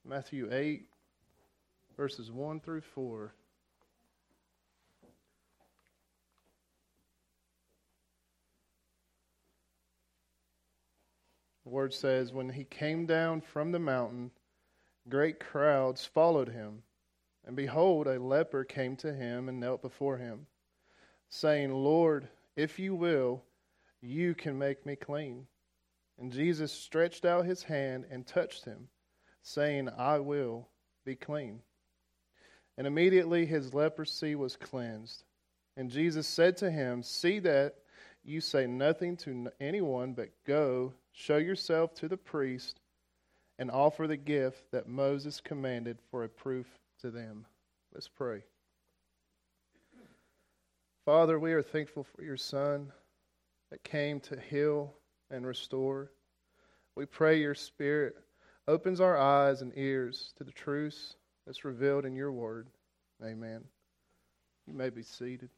Matthew 8, verses 1 through 4. The word says, "When he came down from the mountain, great crowds followed him. And behold, a leper came to him and knelt before him, saying, 'Lord, if you will, you can make me clean.' And Jesus stretched out his hand and touched him, saying, 'I will, be clean.' And immediately his leprosy was cleansed. And Jesus said to him, 'See that you say nothing to anyone, but go, show yourself to the priest, and offer the gift that Moses commanded for a proof to them.'" Let's pray. Father, we are thankful for your Son that came to heal and restore. We pray your Spirit opens our eyes and ears to the truths that's revealed in your word. Amen. You may be seated.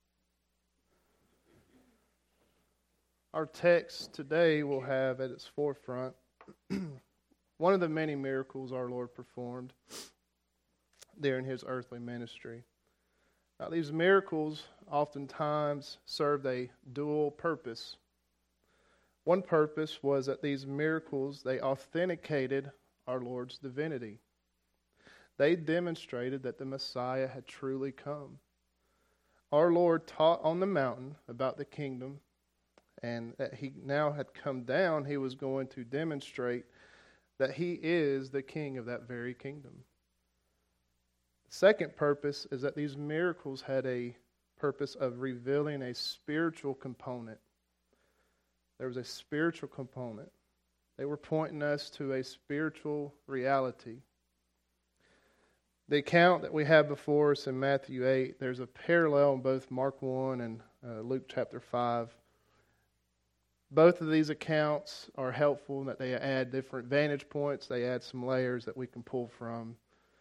Our text today will have at its forefront one of the many miracles our Lord performed during his earthly ministry. Now, these miracles oftentimes served a dual purpose. One purpose was that these miracles, they authenticated our Lord's divinity. They demonstrated that the Messiah had truly come. Our Lord taught on the mountain about the kingdom, and that he now had come down, he was going to demonstrate that he is the king of that very kingdom. The second purpose is that these miracles had a purpose of revealing a spiritual component. There was a spiritual component. They were pointing us to a spiritual reality. The account that we have before us in Matthew 8, there's a parallel in both Mark 1 and Luke chapter 5. Both of these accounts are helpful in that they add different vantage points. They add some layers that we can pull from.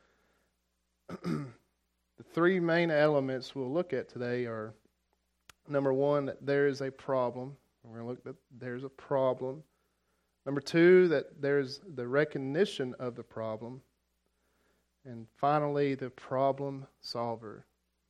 The three main elements we'll look at today are, number one, that there is a problem. We're going to look at there's a problem. Number two, that there's the recognition of the problem. And finally, the problem solver.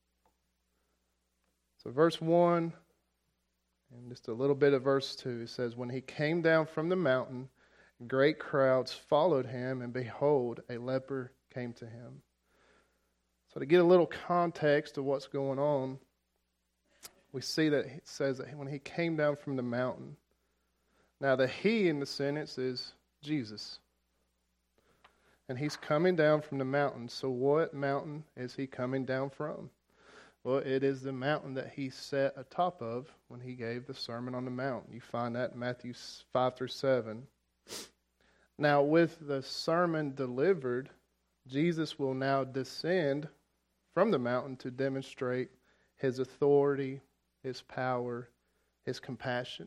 So verse 1 and just a little bit of verse 2, it says, "When he came down from the mountain, great crowds followed him, and behold, a leper came to him." So to get a little context of what's going on, we see that it says that when he came down from the mountain. Now the he in the sentence is Jesus. And he's coming down from the mountain. So what mountain is he coming down from? Well, it is the mountain that he sat atop of when he gave the Sermon on the Mount. You find that in Matthew 5 through 7. Now with the sermon delivered, Jesus will now descend from the mountain to demonstrate his authority, his power, his compassion.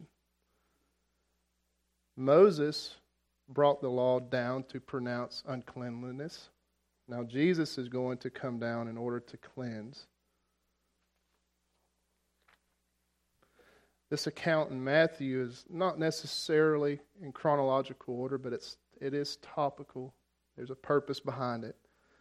Moses brought the law down to pronounce uncleanliness. Now Jesus is going to come down in order to cleanse. This account in Matthew is not necessarily in chronological order, but it is topical. There's a purpose behind it.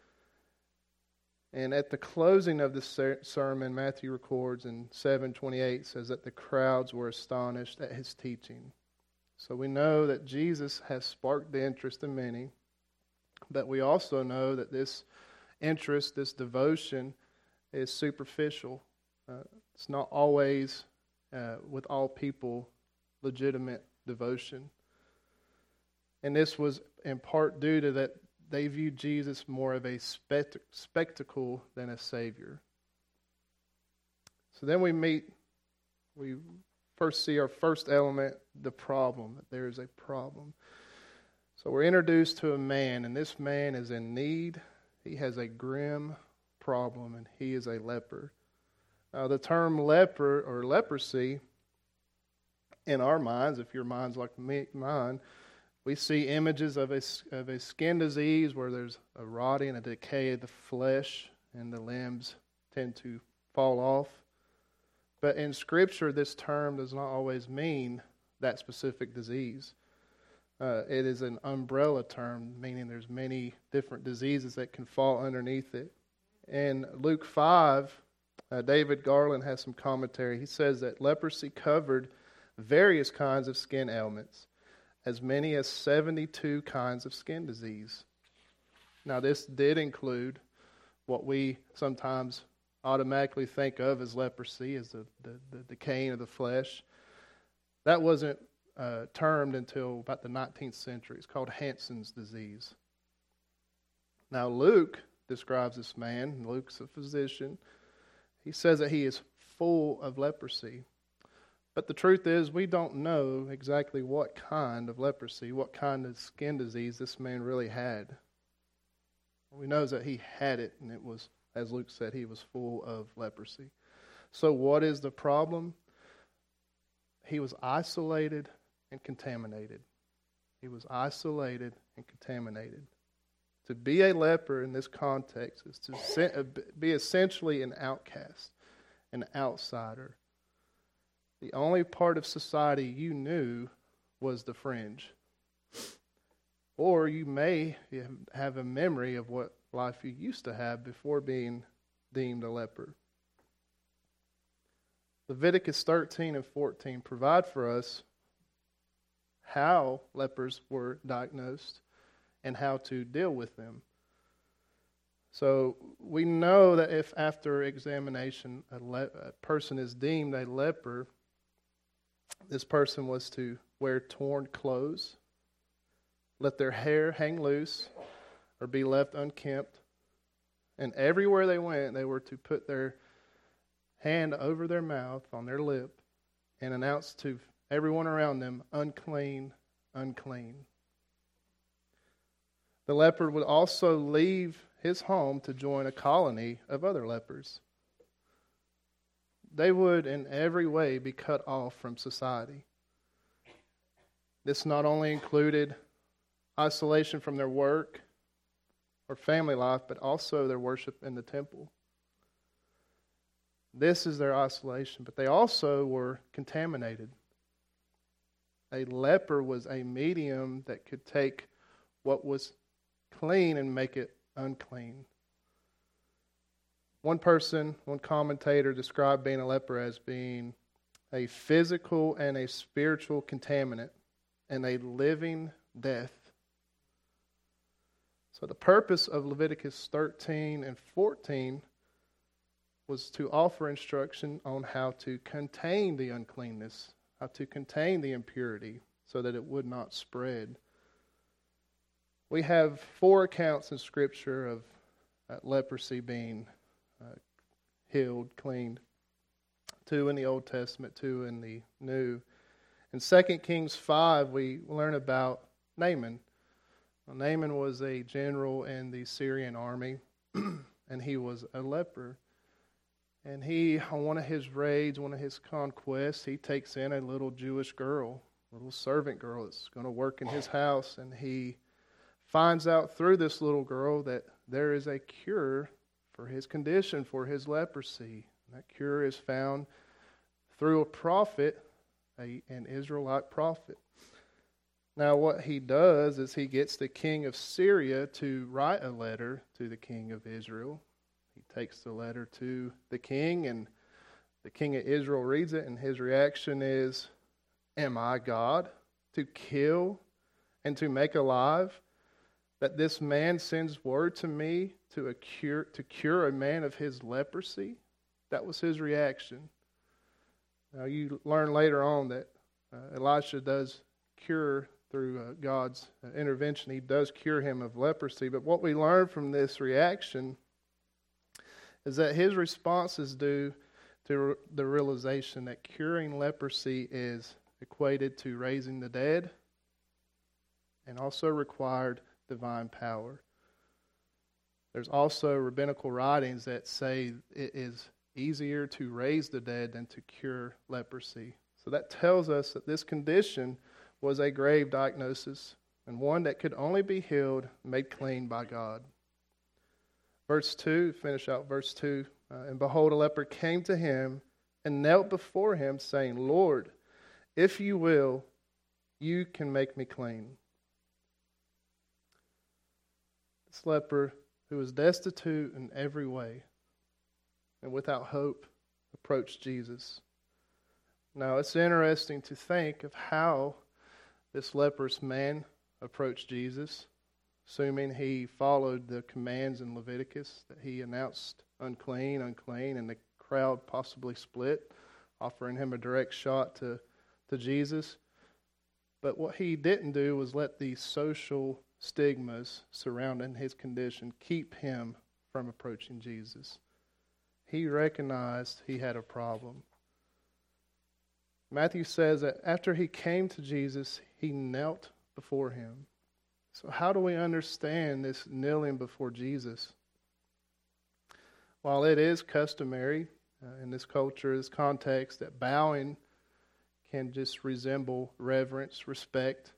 And at the closing of the sermon, Matthew records in 7:28 says that the crowds were astonished at his teaching. So we know that Jesus has sparked the interest in many, but we also know that this interest, this devotion, is superficial. It's not always, with all people, legitimate devotion. And this was in part due to that they viewed Jesus more of a spectacle than a Savior. So then we first see our first element, the problem, that there is a problem. So we're introduced to a man, and this man is in need. He has a grim problem, and he is a leper. Now, the term leper or leprosy, in our minds, if your mind's like mine, we see images of a skin disease where there's a rotting and a decay of the flesh and the limbs tend to fall off. But in Scripture, this term does not always mean that specific disease. It is an umbrella term, meaning there's many different diseases that can fall underneath it. In Luke 5, David Garland has some commentary. He says that leprosy covered various kinds of skin ailments, as many as 72 kinds of skin disease. Now, this did include what we sometimes automatically think of as leprosy, as the decaying of the flesh. That wasn't termed until about the 19th century. It's called Hansen's disease. Now, Luke describes this man. Luke's a physician. He says that he is full of leprosy. But the truth is, we don't know exactly what kind of leprosy, what kind of skin disease this man really had. What we know is that he had it, and it was, as Luke said, he was full of leprosy. So what is the problem? He was isolated and contaminated. He was isolated and contaminated. To be a leper in this context is to be essentially an outcast, an outsider. The only part of society you knew was the fringe. Or you may have a memory of what life you used to have before being deemed a leper. Leviticus 13 and 14 provide for us how lepers were diagnosed and how to deal with them. So we know that if after examination a person is deemed a leper, this person was to wear torn clothes, let their hair hang loose, or be left unkempt. And everywhere they went, they were to put their hand over their mouth, on their lip, and announce to everyone around them, unclean, unclean. The leper would also leave his home to join a colony of other lepers. They would in every way be cut off from society. This not only included isolation from their work or family life, but also their worship in the temple. This is their isolation, but they also were contaminated. A leper was a medium that could take what was clean and make it unclean. One commentator described being a leper as being a physical and a spiritual contaminant and a living death. So the purpose of Leviticus 13 and 14 was to offer instruction on how to contain the uncleanness, how to contain the impurity so that it would not spread. We have 4 accounts in Scripture of leprosy being healed, cleaned. 2 in the Old Testament, 2 in the New. In 2 Kings 5, we learn about Naaman. Well, Naaman was a general in the Syrian army, and he was a leper. And he, on one of his raids, one of his conquests, he takes in a little Jewish girl, a little servant girl that's going to work in his house. And he finds out through this little girl that there is a cure for his condition, for his leprosy. And that cure is found through a prophet, an Israelite prophet. Now what he does is he gets the king of Syria to write a letter to the king of Israel. He takes the letter to the king, and the king of Israel reads it, and his reaction is, "Am I God to kill and to make alive, that this man sends word to me to cure a man of his leprosy?" That was his reaction. Now you learn later on that Elisha does cure through God's intervention. He does cure him of leprosy. But what we learn from this reaction is that his response is due to the realization that curing leprosy is equated to raising the dead and also required divine power. There's also rabbinical writings that say it is easier to raise the dead than to cure leprosy. So that tells us that this condition was a grave diagnosis and one that could only be healed, made clean by God. Verse 2, finish out verse 2. And behold, a leper came to him and knelt before him, saying, "Lord, if you will, you can make me clean." This leper who was destitute in every way and without hope approached Jesus. Now, it's interesting to think of how this leprous man approached Jesus, assuming he followed the commands in Leviticus that he announced unclean, unclean, and the crowd possibly split, offering him a direct shot to Jesus. But what he didn't do was let the social stigmas surrounding his condition keep him from approaching Jesus. He recognized he had a problem. Matthew says that after he came to Jesus, he knelt before him. So how do we understand this kneeling before Jesus? While it is customary in this culture, this context, that bowing can just resemble reverence, respect,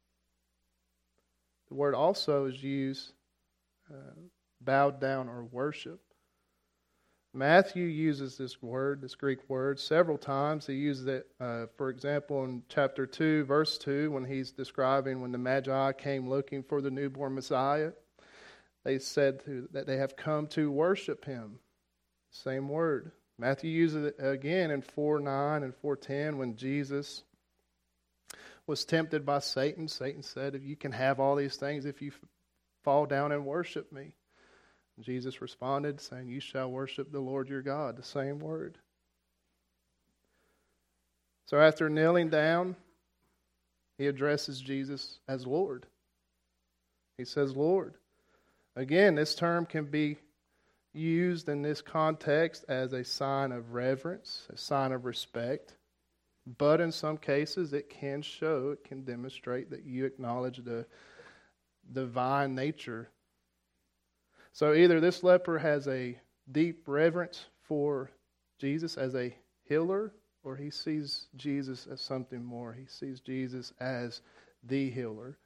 the word also is used bowed down or worship. Matthew uses this word, this Greek word, several times. He uses it, for example, in chapter 2, verse 2, when he's describing when the Magi came looking for the newborn Messiah. They said that they have come to worship him. Same word. Matthew uses it again in 4:9 and 4:10 when Jesus was tempted by Satan. Satan said, "If you can have all these things if you fall down and worship me." And Jesus responded saying, "You shall worship the Lord your God." The same word. So after kneeling down, he addresses Jesus as Lord. He says, "Lord." Again, this term can be used in this context as a sign of reverence, a sign of respect. But in some cases, it can demonstrate that you acknowledge the divine nature. So either this leper has a deep reverence for Jesus as a healer, or he sees Jesus as something more. He sees Jesus as the healer.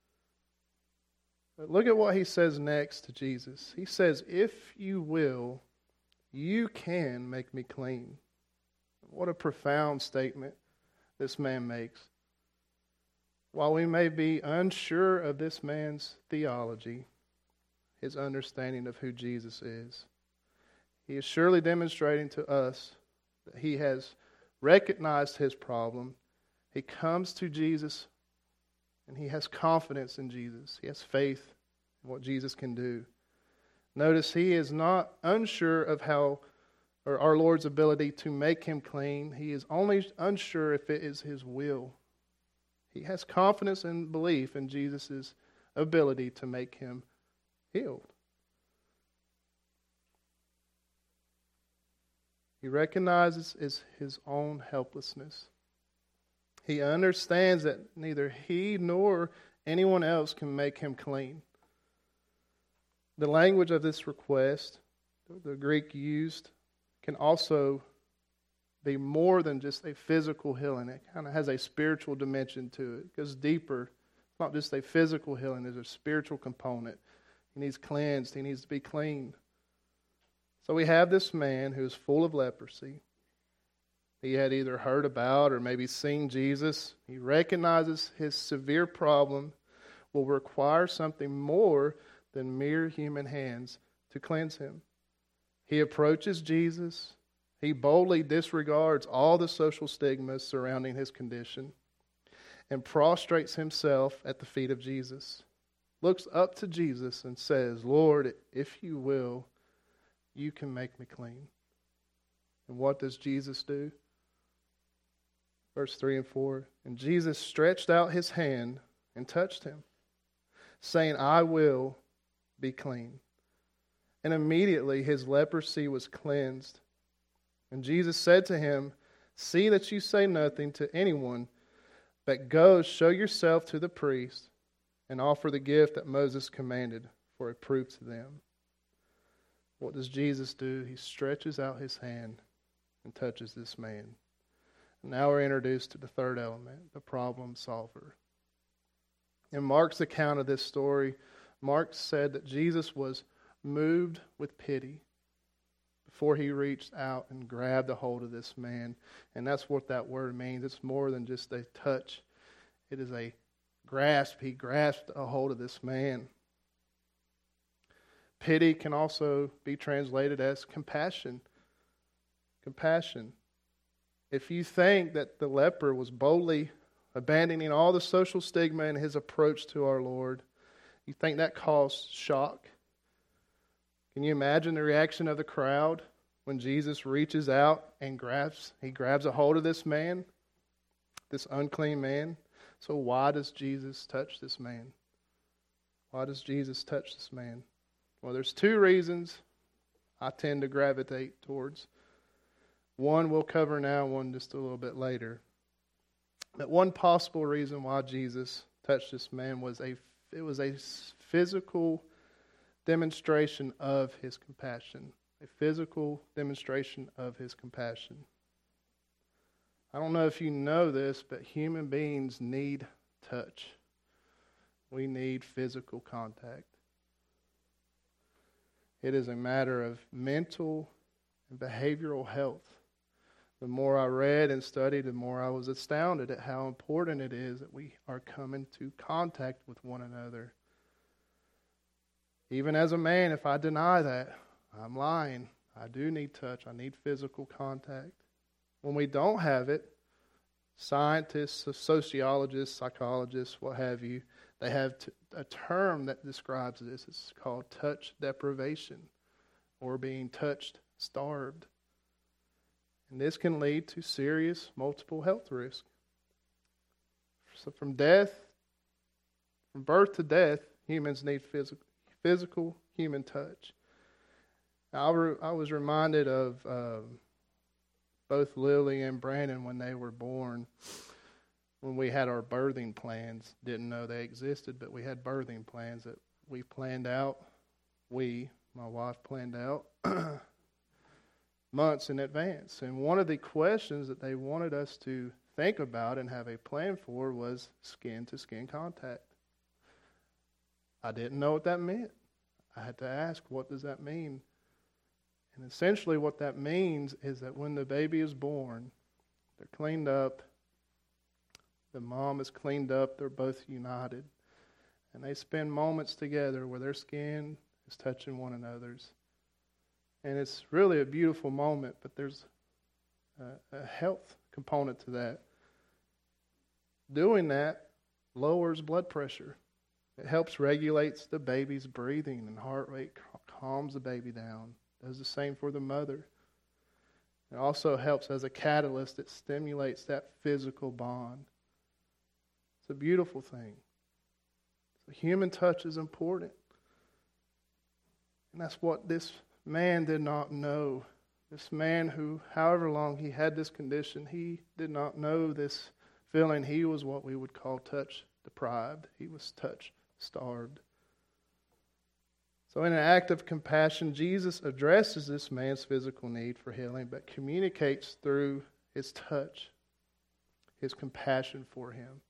But look at what he says next to Jesus. He says, "If you will, you can make me clean." What a profound statement this man makes. While we may be unsure of this man's theology, his understanding of who Jesus is, he is surely demonstrating to us that he has recognized his problem. He comes to Jesus and he has confidence in Jesus. He has faith in what Jesus can do. Notice he is not unsure of how or our Lord's ability to make him clean. He is only unsure if it is his will. He has confidence and belief in Jesus' ability to make him healed. He recognizes his own helplessness. He understands that neither he nor anyone else can make him clean. The language of this request, the Greek used, can also be more than just a physical healing. It kind of has a spiritual dimension to it. It goes deeper. It's not just a physical healing. There's a spiritual component. He needs cleansed. He needs to be clean. So we have this man who is full of leprosy. He had either heard about or maybe seen Jesus. He recognizes his severe problem will require something more than mere human hands to cleanse him. He approaches Jesus. He boldly disregards all the social stigmas surrounding his condition and prostrates himself at the feet of Jesus. Looks up to Jesus and says, "Lord, if you will, you can make me clean." And what does Jesus do? Verse 3 and 4. "And Jesus stretched out his hand and touched him, saying, I will be clean. And immediately his leprosy was cleansed. And Jesus said to him, See that you say nothing to anyone, but go show yourself to the priest and offer the gift that Moses commanded for a proof to them." What does Jesus do? He stretches out his hand and touches this man. Now we're introduced to the third element, the problem solver. In Mark's account of this story, Mark said that Jesus was moved with pity before he reached out and grabbed a hold of this man. And that's what that word means. It's more than just a touch. It is a grasp. He grasped a hold of this man. Pity can also be translated as compassion. Compassion. If you think that the leper was boldly abandoning all the social stigma in his approach to our Lord, you think that caused shock? Can you imagine the reaction of the crowd when Jesus reaches out and grabs a hold of this man, this unclean man? So why does Jesus touch this man? Why does Jesus touch this man? Well, there's two reasons I tend to gravitate towards. One we'll cover now, one just a little bit later. But one possible reason why Jesus touched this man was a physical demonstration of his compassion. A physical demonstration of his compassion. I don't know if you know this, but human beings need touch. We need physical contact. It is a matter of mental and behavioral health. The more I read and studied, the more I was astounded at how important it is that we are coming to contact with one another. Even as a man, if I deny that, I'm lying. I do need touch. I need physical contact. When we don't have it, scientists, sociologists, psychologists, what have you, they have a term that describes this. It's called touch deprivation, or being touch starved. And this can lead to serious multiple health risks. So from birth to death, humans need physical human touch. Now, I was reminded of both Lily and Brandon when they were born. When we had our birthing plans, didn't know they existed, but we had birthing plans that we planned out. My wife planned out months in advance. And one of the questions that they wanted us to think about and have a plan for was skin-to-skin contact. I didn't know what that meant. I had to ask, what does that mean? And essentially what that means is that when the baby is born, they're cleaned up, the mom is cleaned up, they're both united. And they spend moments together where their skin is touching one another's. And it's really a beautiful moment, but there's a health component to that. Doing that lowers blood pressure. It helps regulates the baby's breathing and heart rate, calms the baby down. Does the same for the mother. It also helps as a catalyst. It stimulates that physical bond. It's a beautiful thing. The human touch is important. And that's what this man did not know. This man who, however long he had this condition, he did not know this feeling. He was what we would call touch deprived. He was touch starved. So in an act of compassion, Jesus addresses this man's physical need for healing, but communicates through his touch, his compassion for him.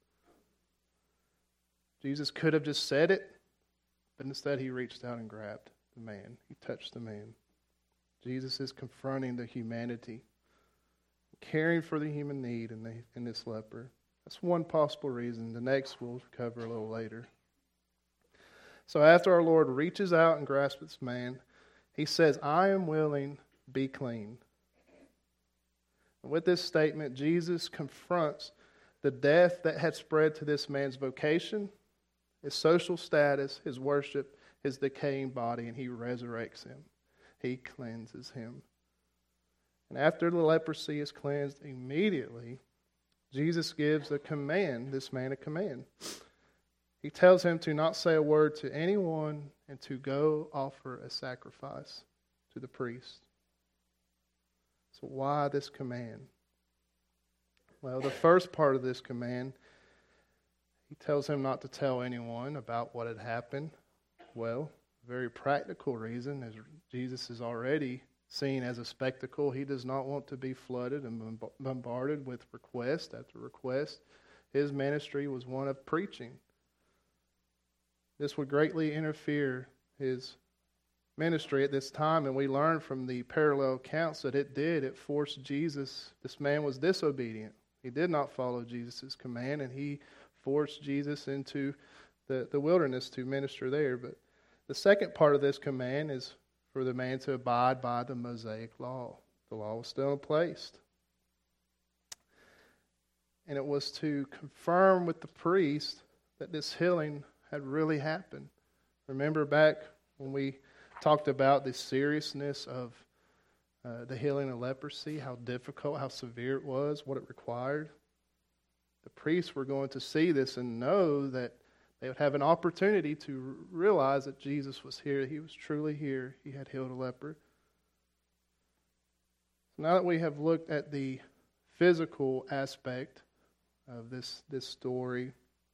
Jesus could have just said it, but instead he reached out and grabbed the man. He touched the man. Jesus is confronting the humanity, caring for the human need in this leper. That's one possible reason. The next we'll cover a little later. So after our Lord reaches out and grasps this man, he says, "I am willing, be clean." And with this statement, Jesus confronts the death that had spread to this man's vocation, his social status, his worship, his decaying body, and he resurrects him. He cleanses him. And after the leprosy is cleansed, immediately, Jesus gives this man a command. He tells him to not say a word to anyone and to go offer a sacrifice to the priest. So why this command? Well, the first part of this command, he tells him not to tell anyone about what had happened. Well, a very practical reason is Jesus is already seen as a spectacle. He does not want to be flooded and bombarded with request after request. His ministry was one of preaching. This would greatly interfere his ministry at this time, and we learn from the parallel accounts that it did. It forced Jesus. This man was disobedient. He did not follow Jesus' command, and he forced Jesus into the wilderness to minister there. But The second part of this command is for the man to abide by the Mosaic law. The law was still in place. And it was to confirm with the priest that this healing had really happened. Remember back when we talked about the seriousness of the healing of leprosy, how difficult, how severe it was, what it required? The priests were going to see this and know that they would have an opportunity to realize that Jesus was here. He was truly here. He had healed a leper. Now that we have looked at the physical aspect of this story,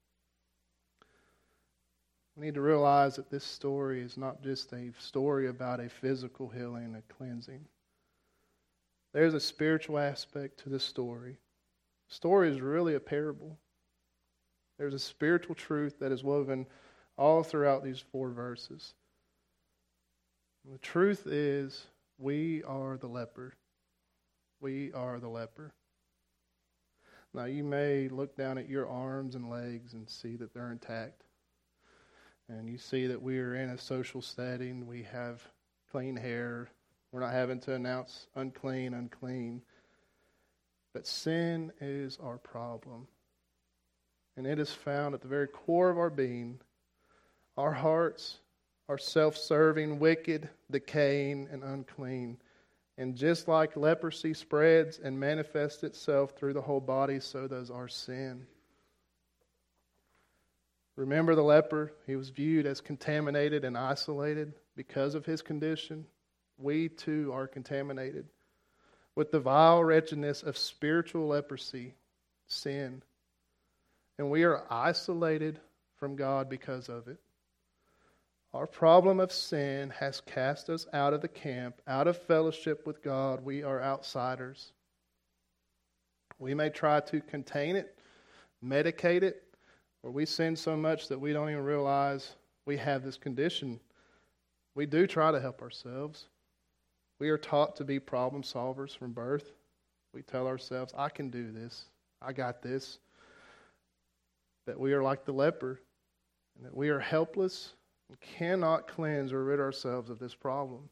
we need to realize that this story is not just a story about a physical healing and cleansing. There's a spiritual aspect to this story. The story is really a parable. There's a spiritual truth that is woven all throughout these 4 verses. The truth is, we are the leper. We are the leper. Now, you may look down at your arms and legs and see that they're intact. And you see that we are in a social setting. We have clean hair. We're not having to announce unclean, unclean. But sin is our problem. And it is found at the very core of our being. Our hearts are self-serving, wicked, decaying, and unclean. And just like leprosy spreads and manifests itself through the whole body, so does our sin. Remember the leper, he was viewed as contaminated and isolated because of his condition. We too are contaminated with the vile wretchedness of spiritual leprosy, sin. And we are isolated from God because of it. Our problem of sin has cast us out of the camp, out of fellowship with God. We are outsiders. We may try to contain it, medicate it, or we sin so much that we don't even realize we have this condition. We do try to help ourselves. We are taught to be problem solvers from birth. We tell ourselves, I can do this. I got this. That we are like the leper, and that we are helpless and cannot cleanse or rid ourselves of this problem.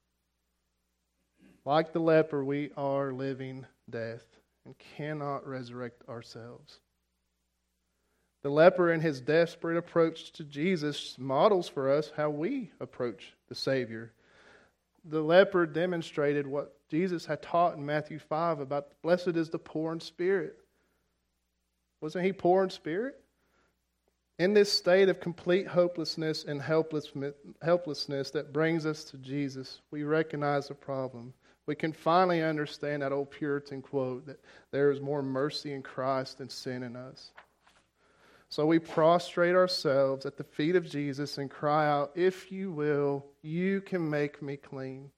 Like the leper, we are living death and cannot resurrect ourselves. The leper, in his desperate approach to Jesus, models for us how we approach the Savior. The leper demonstrated what Jesus had taught in Matthew 5 about blessed is the poor in spirit. Wasn't he poor in spirit? In this state of complete hopelessness and helplessness that brings us to Jesus, we recognize the problem. We can finally understand that old Puritan quote that there is more mercy in Christ than sin in us. So we prostrate ourselves at the feet of Jesus and cry out, if you will, you can make me clean.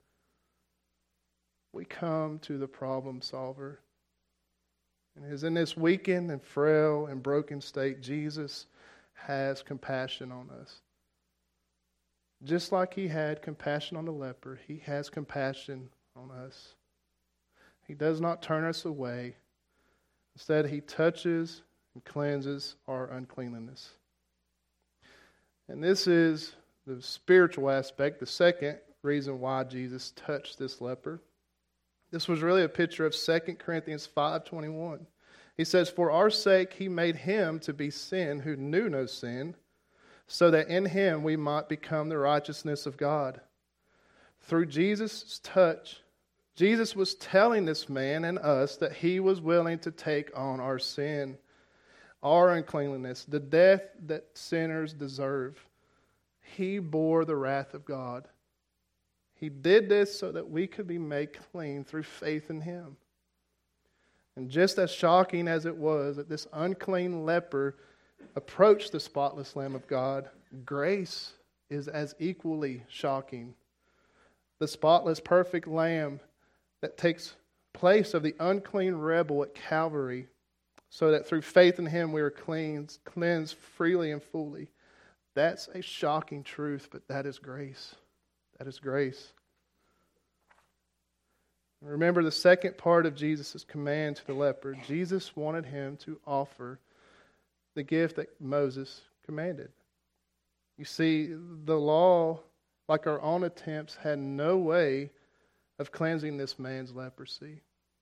We come to the problem solver. And it is in this weakened and frail and broken state, Jesus has compassion on us. Just like he had compassion on the leper, he has compassion on us. He does not turn us away. Instead, he touches and cleanses our uncleanliness. And this is the spiritual aspect, the second reason why Jesus touched this leper. This was really a picture of 2 Corinthians 5:21. He says, for our sake he made him to be sin who knew no sin, so that in him we might become the righteousness of God. Through Jesus' touch, Jesus was telling this man and us that he was willing to take on our sin, our uncleanliness, the death that sinners deserve. He bore the wrath of God. He did this so that we could be made clean through faith in him. And just as shocking as it was that this unclean leper approached the spotless Lamb of God, grace is as equally shocking. The spotless, perfect Lamb that takes place of the unclean rebel at Calvary, so that through faith in him we are cleansed freely and fully. That's a shocking truth, but that is grace. That is grace. Remember the second part of Jesus' command to the leper. Jesus wanted him to offer the gift that Moses commanded. You see, the law, like our own attempts, had no way of cleansing this man's leprosy.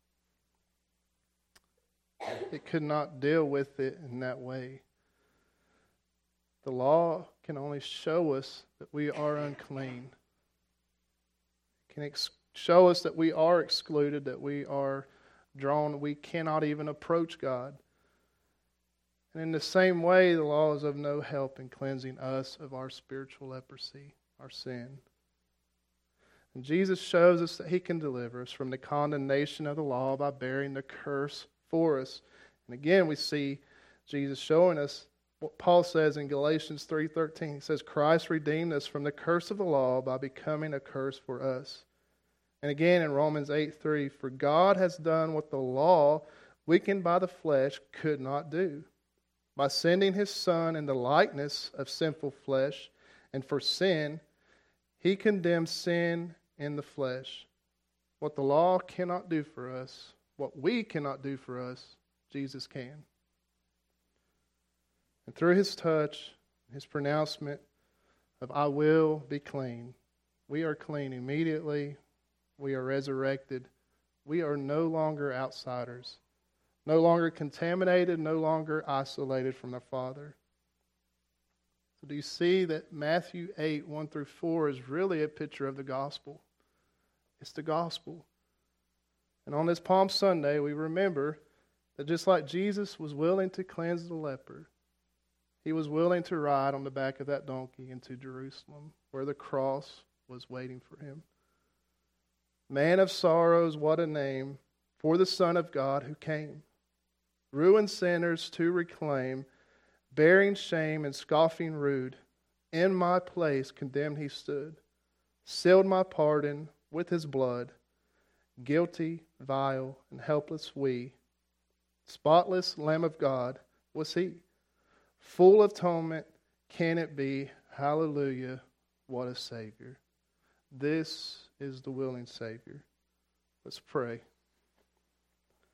It could not deal with it in that way. The law can only show us that we are unclean. It can show us that we are excluded, that we are drawn. We cannot even approach God. And in the same way, the law is of no help in cleansing us of our spiritual leprosy, our sin. And Jesus shows us that He can deliver us from the condemnation of the law by bearing the curse for us. And again, we see Jesus showing us what Paul says in Galatians 3:13. He says, Christ redeemed us from the curse of the law by becoming a curse for us. And again in Romans 8:3, for God has done what the law, weakened by the flesh, could not do. By sending His Son in the likeness of sinful flesh, and for sin, He condemned sin in the flesh. What the law cannot do for us, what we cannot do for us, Jesus can. And through His touch, His pronouncement of I will be clean, we are clean immediately. We are resurrected. We are no longer outsiders, no longer contaminated, no longer isolated from the Father. So do you see that Matthew 8:1-4 is really a picture of the gospel? It's the gospel. And on this Palm Sunday, we remember that just like Jesus was willing to cleanse the leper, He was willing to ride on the back of that donkey into Jerusalem, where the cross was waiting for Him. Man of sorrows, what a name for the Son of God who came. Ruined sinners to reclaim, bearing shame and scoffing rude. In my place condemned He stood, sealed my pardon with His blood. Guilty, vile, and helpless we. Spotless Lamb of God was He. Full of atonement can it be. Hallelujah, what a Savior. This is the willing Savior. Let's pray.